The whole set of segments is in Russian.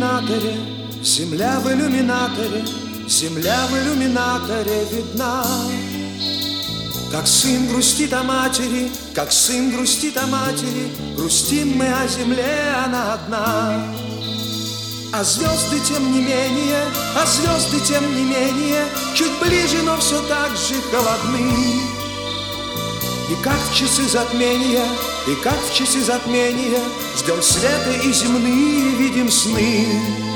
иллюминаторе, земля в иллюминаторе, земля в иллюминаторе видна. Как сын грустит о матери, как сын грустит о матери, грустим мы о земле, она одна. А звезды тем не менее, а звезды тем не менее, чуть ближе, но все так же холодны. И как в часы затмения, и как в часы затмения, ждем света и земные видим сны.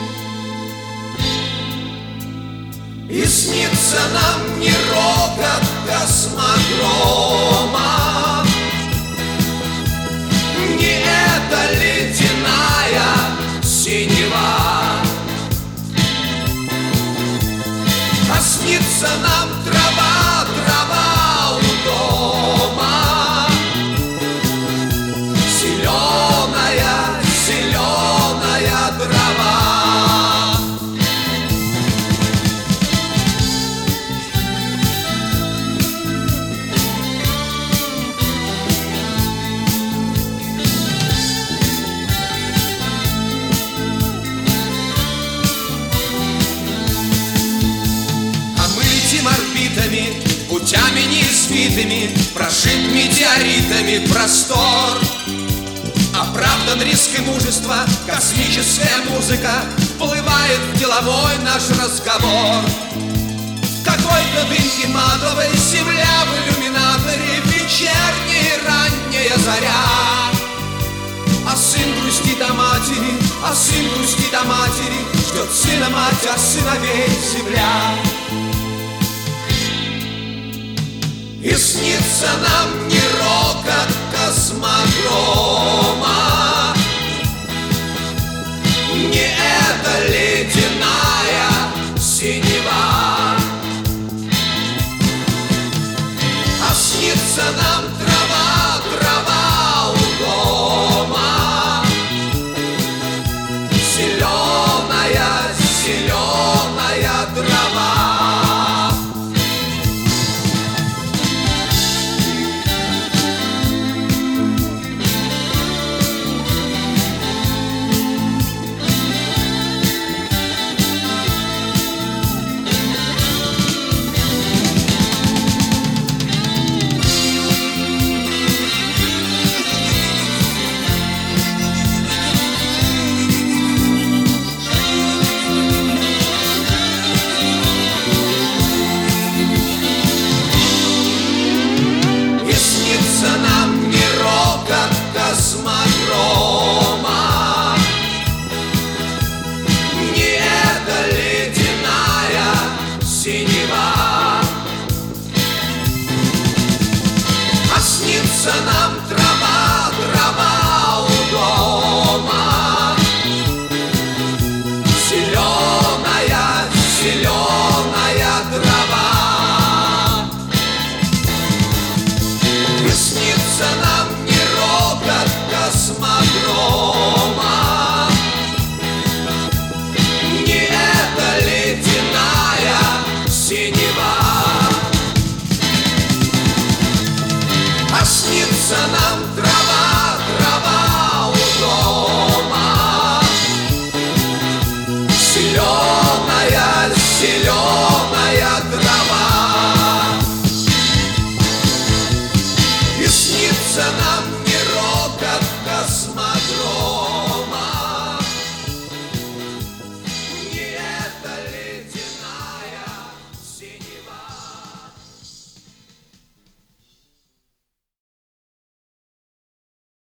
И снится нам не рокот космодрома, не эта ледяная синева, а снится нам трава, трава у дома, зеленая, зеленая трава. Путями неизвитыми, прожит метеоритами простор. Оправдан риск и мужество, космическая музыка вплывает в деловой наш разговор. В какой-то дымке матовой земля в иллюминаторе, вечерняя ранняя заря. А сын грустит о матери, а сын грустит о матери, ждет сына мать, а сыновей земля. И снится нам не рокот космодрома, не эта ледяная синева, а снится нам трава, трава у дома, зеленая, зеленая трава. Космодрома, не эта ледяная синева, а снится нам трава, трава у дома, зеленая, зеленая трава. И снится нам космодрома, не эта ледяная синева, а снится нам